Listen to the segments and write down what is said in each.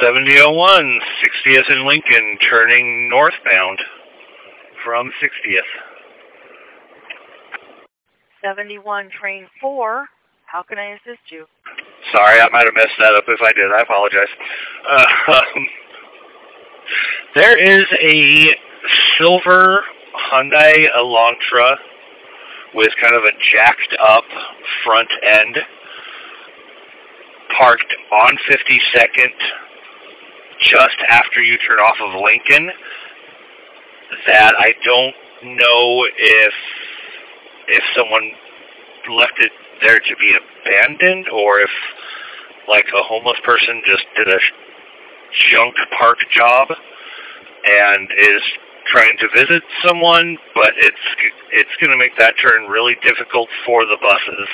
7001, 60th and Lincoln, turning northbound from 60th. 71, train 4. How can I assist you? Sorry, I might have messed that up. If I did, I apologize. There is a silver Hyundai Elantra with kind of a jacked up front end parked on 52nd just after you turn off of Lincoln that I don't know if someone left it there to be abandoned or if like a homeless person just did a junk park job and is trying to visit someone, but it's going to make that turn really difficult for the buses.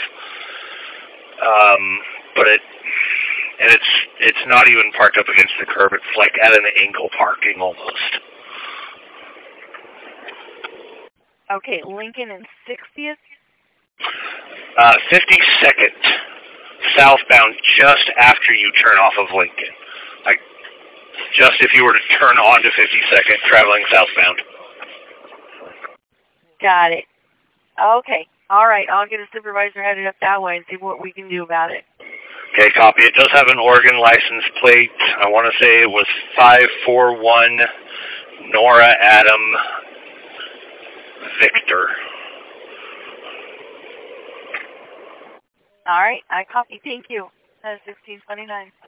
But it's not even parked up against the curb. It's like at an angle parking almost. Okay, Lincoln and 60th? 52nd, southbound just after you turn off of Lincoln. Like, just if you were to turn onto 52nd, traveling southbound. Got it. Okay. All right. I'll get a supervisor headed up that way and see what we can do about it. Okay, copy. It does have an Oregon license plate. I want to say it was 541 Nora Adam Victor. All right. I copy. Thank you. That is 1629.